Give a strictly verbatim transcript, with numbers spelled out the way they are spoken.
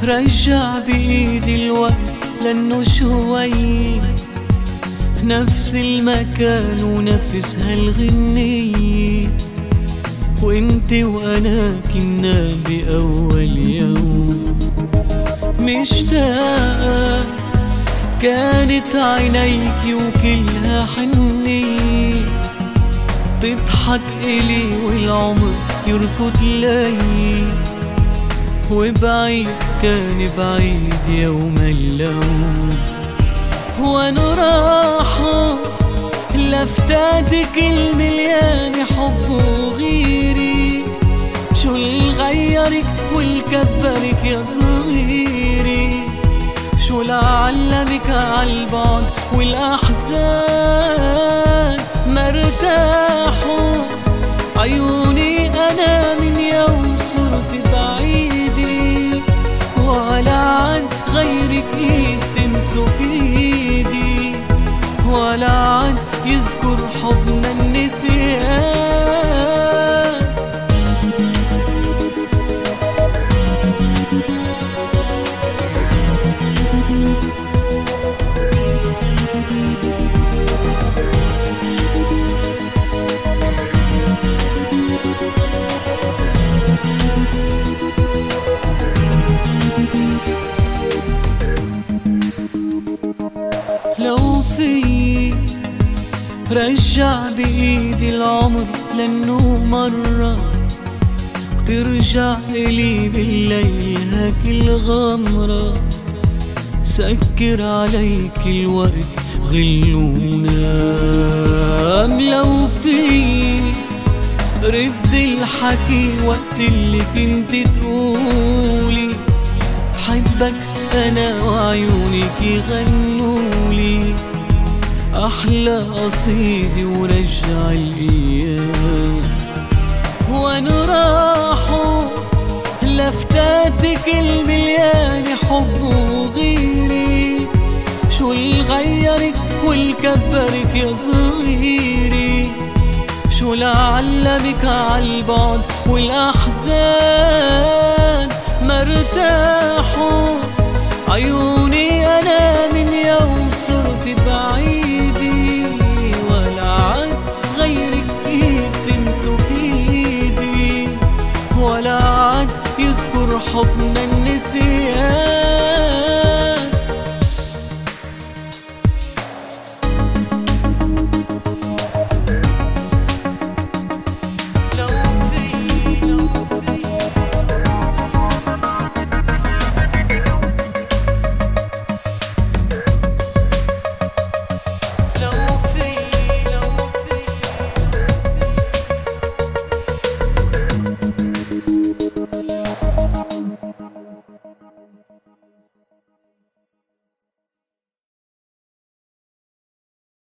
رجع بإيدي الوقت لأنه شوي نفس المكان ونفس هالغنية، وانت وانا كنا بأول يوم مشتاقة، كانت عينيكي وكلها حنية، تضحك إلي والعمر يركض لي، وبعيد كان بعيد يوم اللوم. وانا راحة لفتاتك المليان حب وغيري، شو الغيرك والكبرك يا صغيري، شو لعلمك عالبعد والأحزان مرتاحوا عيوني أنا من يوم صرت بعيدي، ولا عن غيرك إيد تمسك إيدي، ولا عن يذكر حضن النسيان. لو في رجع بإيدي العمر لأنه مرة، وترجع إلي بالليل هاك الغمرة، سكر عليك الوقت غل ونام. لو في رد الحكي وقت اللي كنت تقولي حبك أنا وعيونك يغنولي أحلى قصيدي ورجع الأيام. وانا راحوا لفتاتك المليان حب وغيري، شو الغيرك والكبرك يا صغيري، شو لعلمك عالبعد والأحزان مرتاحوا عيون